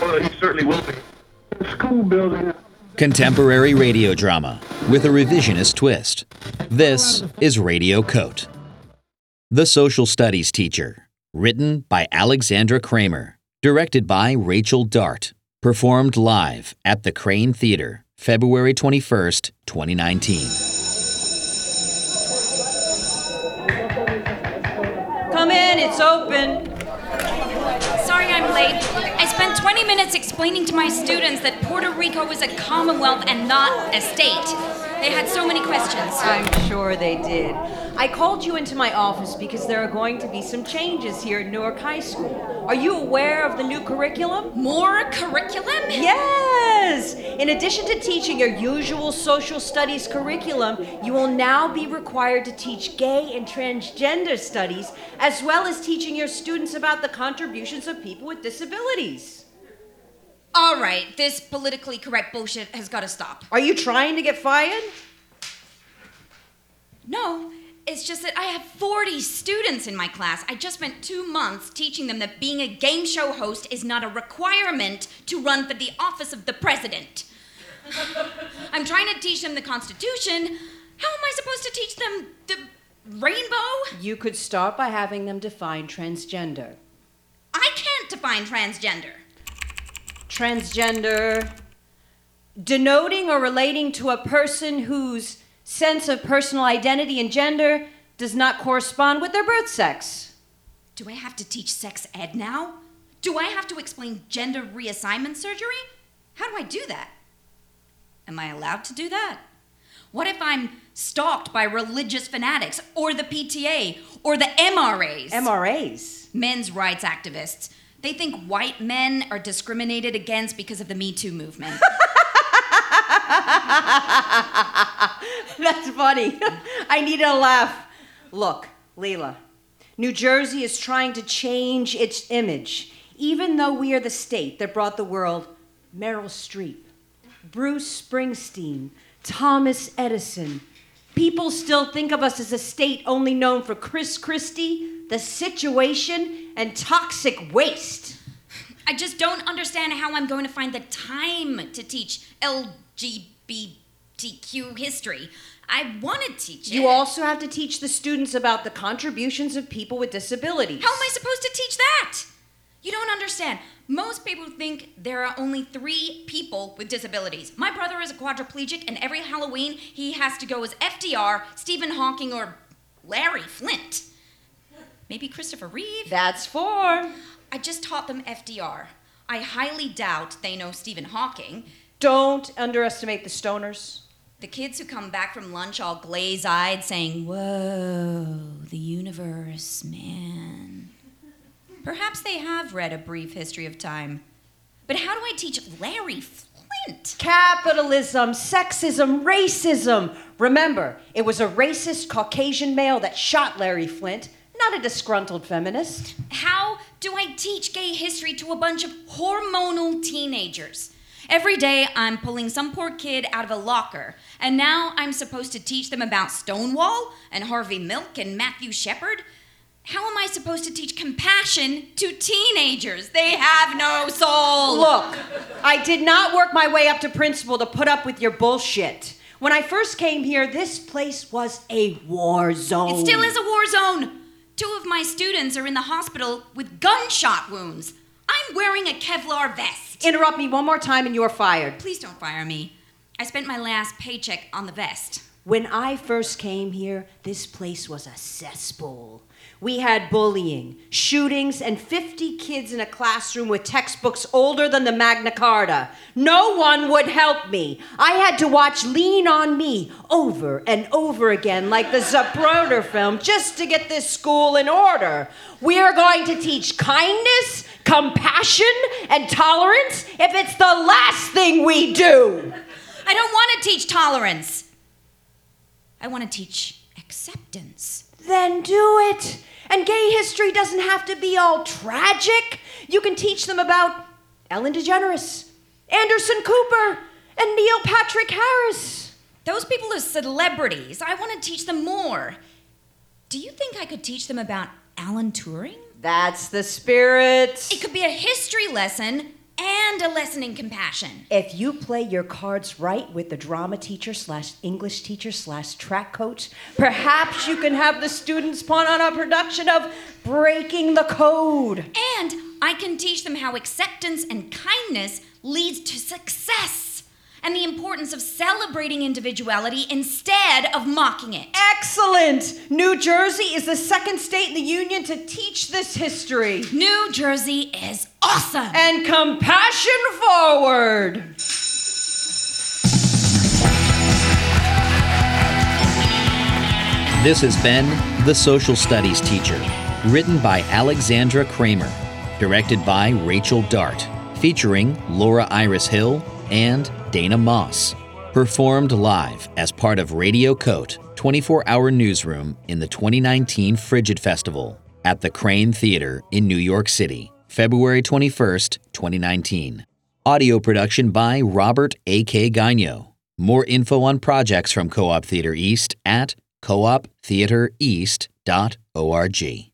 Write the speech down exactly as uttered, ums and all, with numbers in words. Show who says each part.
Speaker 1: Well, he certainly will be. The school building.
Speaker 2: Contemporary radio drama with a revisionist twist. This is Radio Coat. The Social Studies Teacher. Written by Alexandra Kramer. Directed by Rachel Dart. Performed live at the Crane Theater, February twenty-first, twenty nineteen.
Speaker 3: Come in, it's open.
Speaker 4: Sorry I'm late. I spent twenty minutes explaining to my students that Puerto Rico is a commonwealth and not a state. They had so many questions.
Speaker 3: I'm sure they did. I called you into my office because there are going to be some changes here at Newark High School. Are you aware of the new curriculum?
Speaker 4: More curriculum?
Speaker 3: Yes! In addition to teaching your usual social studies curriculum, you will now be required to teach gay and transgender studies, as well as teaching your students about the contributions of people with disabilities.
Speaker 4: All right, this politically correct bullshit has got to stop.
Speaker 3: Are you trying to get fired?
Speaker 4: No, it's just that I have forty students in my class. I just spent two months teaching them that being a game show host is not a requirement to run for the office of the president. I'm trying to teach them the Constitution. How am I supposed to teach them the rainbow?
Speaker 3: You could start by having them define transgender.
Speaker 4: I can't define transgender.
Speaker 3: Transgender, denoting or relating to a person whose sense of personal identity and gender does not correspond with their birth sex.
Speaker 4: Do I have to teach sex ed now? Do I have to explain gender reassignment surgery? How do I do that? Am I allowed to do that? What if I'm stalked by religious fanatics, or the P T A, or the M R As?
Speaker 3: M R As?
Speaker 4: Men's rights activists. They think white men are discriminated against because of the Me Too movement.
Speaker 3: That's funny. I needed a laugh. Look, Leela, New Jersey is trying to change its image, even though we are the state that brought the world Meryl Streep, Bruce Springsteen, Thomas Edison. People still think of us as a state only known for Chris Christie, The Situation, and toxic waste.
Speaker 4: I just don't understand how I'm going to find the time to teach L G B T Q history. I want to teach it.
Speaker 3: You also have to teach the students about the contributions of people with disabilities.
Speaker 4: How am I supposed to teach that? You don't understand. Most people think there are only three people with disabilities. My brother is a quadriplegic, and every Halloween he has to go as F D R, Stephen Hawking, or Larry Flint. Maybe Christopher Reeve?
Speaker 3: That's four.
Speaker 4: I just taught them F D R. I highly doubt they know Stephen Hawking.
Speaker 3: Don't underestimate the stoners.
Speaker 4: The kids who come back from lunch all glaze-eyed saying, "Whoa, the universe, man." Perhaps they have read A Brief History of Time. But how do I teach Larry Flint?
Speaker 3: Capitalism, sexism, racism. Remember, it was a racist Caucasian male that shot Larry Flint, not a disgruntled feminist.
Speaker 4: How do I teach gay history to a bunch of hormonal teenagers? Every day I'm pulling some poor kid out of a locker, and now I'm supposed to teach them about Stonewall and Harvey Milk and Matthew Shepard? How am I supposed to teach compassion to teenagers? They have no soul.
Speaker 3: Look, I did not work my way up to principal to put up with your bullshit. When I first came here, this place was a war zone.
Speaker 4: It still is a war zone. Two of my students are in the hospital with gunshot wounds. I'm wearing a Kevlar vest.
Speaker 3: Interrupt me one more time and you're fired.
Speaker 4: Please don't fire me. I spent my last paycheck on the vest.
Speaker 3: When I first came here, this place was a cesspool. We had bullying, shootings, and fifty kids in a classroom with textbooks older than the Magna Carta. No one would help me. I had to watch Lean on Me over and over again like the Zapruder film just to get this school in order. We are going to teach kindness, compassion, and tolerance if it's the last thing we do.
Speaker 4: I don't want to teach tolerance. I want to teach acceptance.
Speaker 3: Then do it. And gay history doesn't have to be all tragic. You can teach them about Ellen DeGeneres, Anderson Cooper, and Neil Patrick Harris.
Speaker 4: Those people are celebrities. I want to teach them more. Do you think I could teach them about Alan Turing?
Speaker 3: That's the spirit.
Speaker 4: It could be a history lesson and a lesson in compassion.
Speaker 3: If you play your cards right with the drama teacher slash English teacher slash track coach, perhaps you can have the students put on a production of Breaking the Code.
Speaker 4: And I can teach them how acceptance and kindness leads to success, and the importance of celebrating individuality instead of mocking it.
Speaker 3: Excellent! New Jersey is the second state in the union to teach this history.
Speaker 4: New Jersey is awesome!
Speaker 3: And compassion forward!
Speaker 2: This has been The Social Studies Teacher, written by Alexandra Kramer, directed by Rachel Dart, featuring Laura Iris Hill and Dana Moss. Performed live as part of Radio Coat twenty-four hour newsroom in the twenty nineteen Frigid Festival at the Crane Theater in New York City, February twenty-first, twenty nineteen. Audio production by Robert A K Gagno. More info on projects from Co-op Theater East at co op theater east dot org.